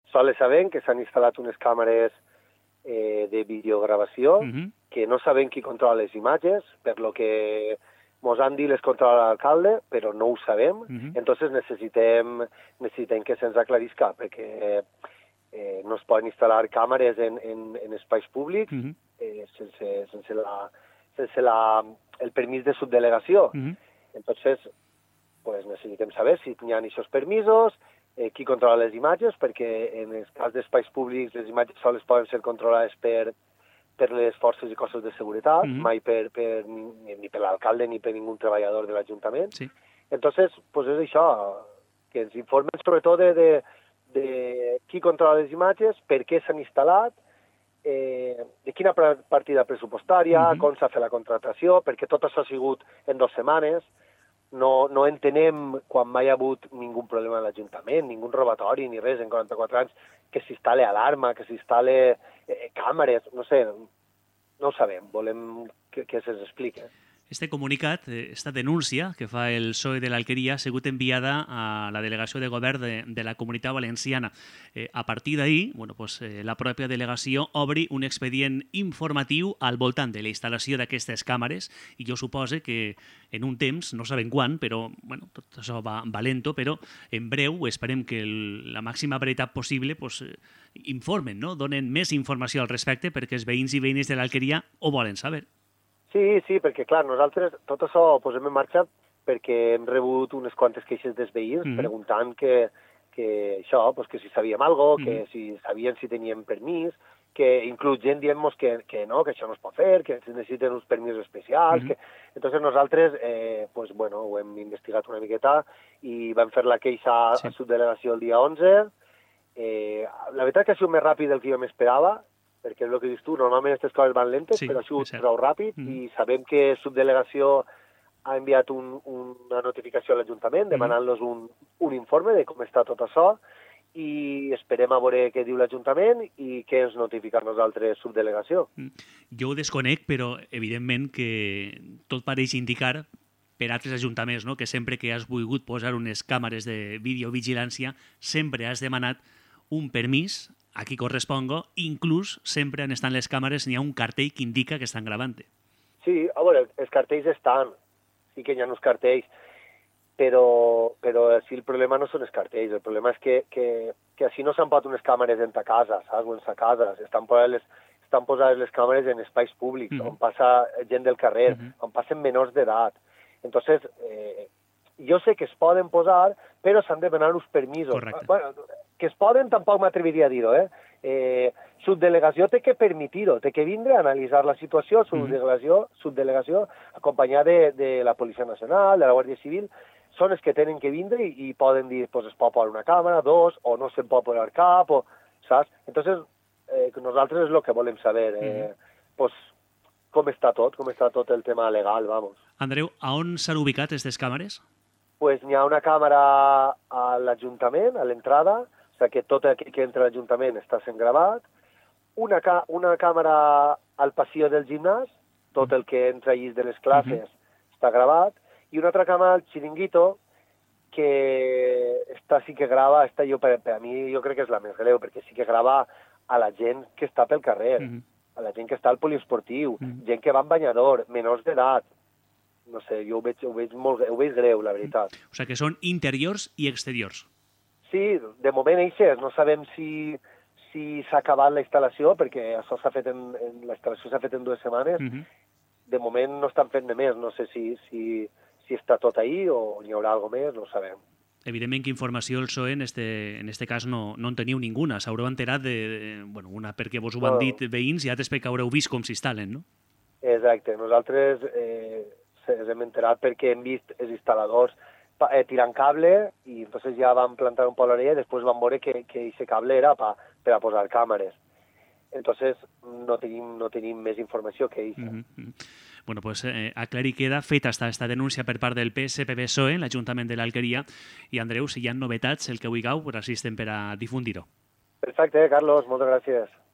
sols sabem que s'han instal·lat unes càmeres de videogravació, que no sabem qui controla les imatges, per lo que mos han dit les controla l'alcalde, però no ho sabem. Entonces necessitem que se'ns aclarisca, perquè no es poden instal·lar càmeres en espais públics sense el permís de subdelegació. Entonces, pues necessitem saber si hi ha aquests permisos, qui controla les imatges, perquè en el cas d'espais públics les imatges sols poden ser controlades per les forces i cossos de seguretat, mai ni per l'alcalde ni per ningú treballador de l'Ajuntament. Sí. Entonces, pues és això, que ens informen sobretot de qui controla les imatges, per què s'han instal·lat, de quina partida pressupostària, com s'ha fet la contractació, perquè tot això ha sigut en 2 setmanes. No entenem quan mai ha hagut ningú problema a l'Ajuntament, ningú robatori ni res en 44 anys, que s'instal·le alarma, que s'instal·le càmeres, no sé, no ho sabem, volem que se'ns expliqui. Este comunicat, esta denúncia que fa el PSOE de l'Alqueria, ha sigut enviada a la delegació de govern de la Comunitat Valenciana. A partir d'ahir, la pròpia delegació obri un expedient informatiu al voltant de la instal·lació d'aquestes càmeres i jo supose que en un temps, no sabem quan, però tot això va lento, però en breu esperem que la màxima veritat possible informen, donen més informació al respecte perquè els veïns i veïnes de l'Alqueria ho volen saber. Sí, perquè, clar, nosaltres tot això ho posem en marxa perquè hem rebut unes quantes queixes dels veïns preguntant que això, que si sabíem alguna cosa, que si sabien si teníem permís, que inclús gent dient-nos que no, que això no es pot fer, que necessiten uns permisos especials. Entonces nosaltres ho hem investigat una miqueta i vam fer la queixa a subdelegació el dia 11. La veritat que ha sigut més ràpid del que jo m'esperava, perquè és el que dius tu, normalment aquestes coses van lentes, però ha sigut prou ràpid i sabem que subdelegació ha enviat una notificació a l'Ajuntament demanant-los un informe de com està tot això i esperem a veure què diu l'Ajuntament i què ens notifica a nosaltres subdelegació. Jo ho desconec, però evidentment que tot pareix indicar per altres ajuntaments, que sempre que has volgut posar unes càmeres de videovigilància sempre has demanat un permís a qui corresponga, inclús sempre on estan les càmeres n'hi ha un cartell que indica que estan gravant. Sí, a veure, els cartells estan, sí que hi ha uns cartells, però si el problema no són els cartells, el problema és que així no s'han posat unes càmeres en ta casa, saps? O en sa casa, estan posades les càmeres en espais públics, on passa gent del carrer, on passen menors d'edat. Entonces, jo sé que es poden posar, però s'han de demanar uns permisos. Correcte. Bueno, que es poden tampoc m'atreviria a dir-ho, subdelegació té que permitir-ho, té que vindre a analitzar la situació, subdelegació acompanyada de la Policia Nacional, de la Guàrdia Civil, són els que tenen que vindre i poden dir, es pot posar una càmera, 2, o no se'n pot posar cap, saps? Entonces, nosaltres és el que volem saber, com està tot el tema legal, vamos. Andreu, a on s'han ubicat aquestes càmeres? Pues n'hi ha una càmera a l'Ajuntament, a l'entrada, o sigui que tot aquell que entra a l'Ajuntament està sent gravat, una càmera al passillo del gimnàs, tot el que entra allí de les classes està gravat, i una altra càmera al xiringuito, que sí que grava, per a mi jo crec que és la més greu, perquè sí que grava a la gent que està pel carrer, a la gent que està al poliesportiu, gent que va en banyador, menors d'edat. No sé, jo ho veig greu, la veritat. O sigui que són interiors i exteriors. Sí, de moment eixes, no sabem si s'ha acabat la instal·lació, perquè això la instal·lació s'ha fet en 2 setmanes. De moment no estan fent de més, no sé si està tot ahí o hi haurà alguna més, no ho sabem. Evidentment que informació el PSOE en este cas no en teniu ninguna. S'haureu enterat una perquè vos ho han dit veïns i altres perquè haureu vist com s'instal·len, no? Exacte, nosaltres ens hem enterat perquè hem vist els instal·ladors tirant cable i entonces ja vam plantar un poc l'orella i després vam veure que aquest cable era per a posar càmeres. Entonces no tenim més informació que ells. Bueno, pues aclarir queda feta esta denúncia per part del PSPB-PSOE, l'Ajuntament de l'Alqueria, i Andreu, si hi ha novetats, el que vulgueu, assisten per a difundir-ho. Perfecte, Carlos, moltes gràcies.